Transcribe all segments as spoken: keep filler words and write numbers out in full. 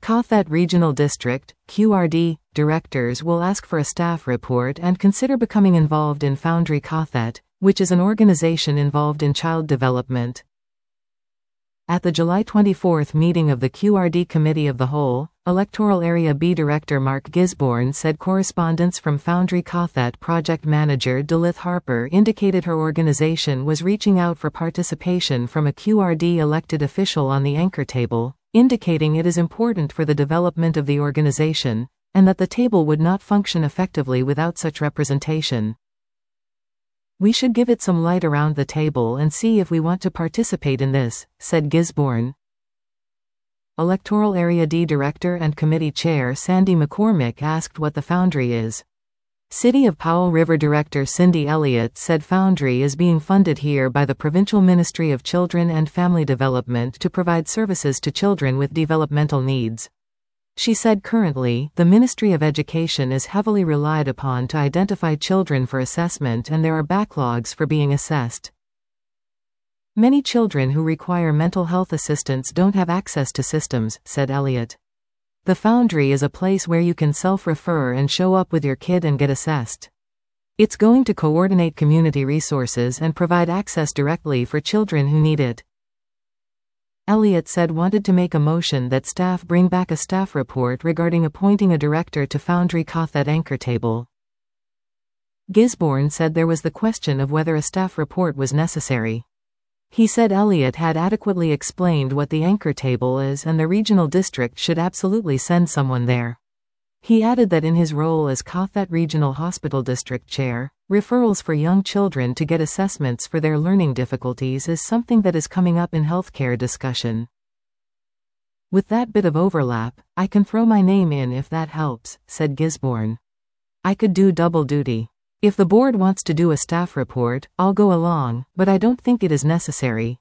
Cothet Regional District, Q R D, directors will ask for a staff report and consider becoming involved in Foundry Cothet, which is an organization involved in child development. At the July twenty-fourth meeting of the Q R D Committee of the Whole, Electoral Area B Director Mark Gisborne said correspondence from Foundry Cothet project manager Delith Harper indicated her organization was reaching out for participation from a Q R D elected official on the anchor table, indicating it is important for the development of the organization, and that the table would not function effectively without such representation. "We should give it some light around the table and see if we want to participate in this," said Gisborne. Electoral Area D Director and Committee Chair Sandy McCormick asked what the Foundry is. City of Powell River Director Cindy Elliott said Foundry is being funded here by the Provincial Ministry of Children and Family Development to provide services to children with developmental needs. She said currently, the Ministry of Education is heavily relied upon to identify children for assessment and there are backlogs for being assessed. Many children who require mental health assistance don't have access to systems, said Elliott. The Foundry is a place where you can self-refer and show up with your kid and get assessed. It's going to coordinate community resources and provide access directly for children who need it. Elliott said wanted to make a motion that staff bring back a staff report regarding appointing a director to Foundry Cothet anchor table. Gisborne said there was the question of whether a staff report was necessary. He said Elliott had adequately explained what the anchor table is and the regional district should absolutely send someone there. He added that in his role as Cothet Regional Hospital District Chair, referrals for young children to get assessments for their learning difficulties is something that is coming up in healthcare discussion. "With that bit of overlap, I can throw my name in if that helps," said Gisborne. "I could do double duty. If the board wants to do a staff report, I'll go along, but I don't think it is necessary."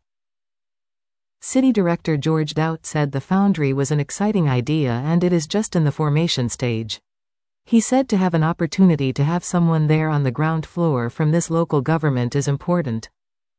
City Director George Doubt said the Foundry was an exciting idea and it is just in the formation stage. He said to have an opportunity to have someone there on the ground floor from this local government is important.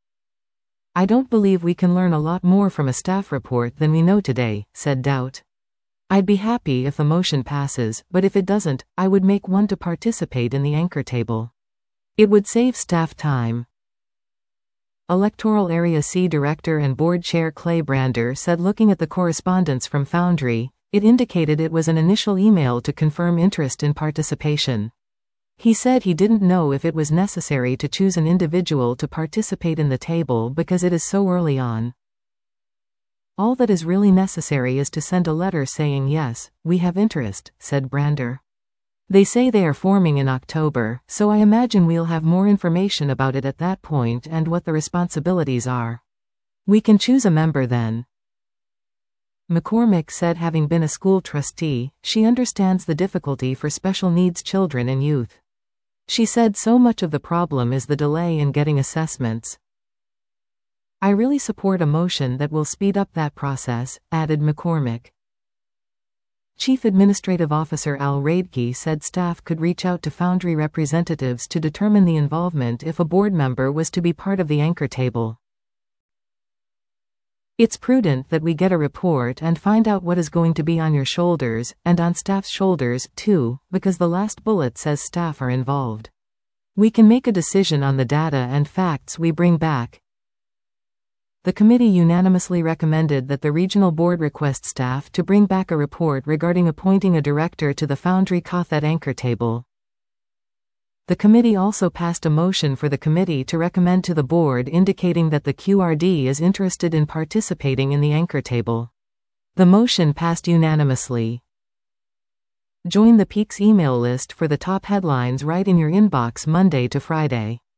"I don't believe we can learn a lot more from a staff report than we know today," said Doubt. "I'd be happy if the motion passes, but if it doesn't, I would make one to participate in the anchor table. It would save staff time." Electoral Area C Director and Board Chair Clay Brander said looking at the correspondence from Foundry, it indicated it was an initial email to confirm interest in participation. He said he didn't know if it was necessary to choose an individual to participate in the table because it is so early on. "All that is really necessary is to send a letter saying yes, we have interest," said Brander. "They say they are forming in October, so I imagine we'll have more information about it at that point and what the responsibilities are. We can choose a member then." McCormick said having been a school trustee, she understands the difficulty for special needs children and youth. She said so much of the problem is the delay in getting assessments. "I really support a motion that will speed up that process," added McCormick. Chief Administrative Officer Al Radke said staff could reach out to Foundry representatives to determine the involvement if a board member was to be part of the anchor table. "It's prudent that we get a report and find out what is going to be on your shoulders, and on staff's shoulders, too, because the last bullet says staff are involved. We can make a decision on the data and facts we bring back." The committee unanimously recommended that the regional board request staff to bring back a report regarding appointing a director to the Foundry Cothet anchor table. The committee also passed a motion for the committee to recommend to the board indicating that the Q R D is interested in participating in the anchor table. The motion passed unanimously. Join the Peaks email list for the top headlines right in your inbox Monday to Friday.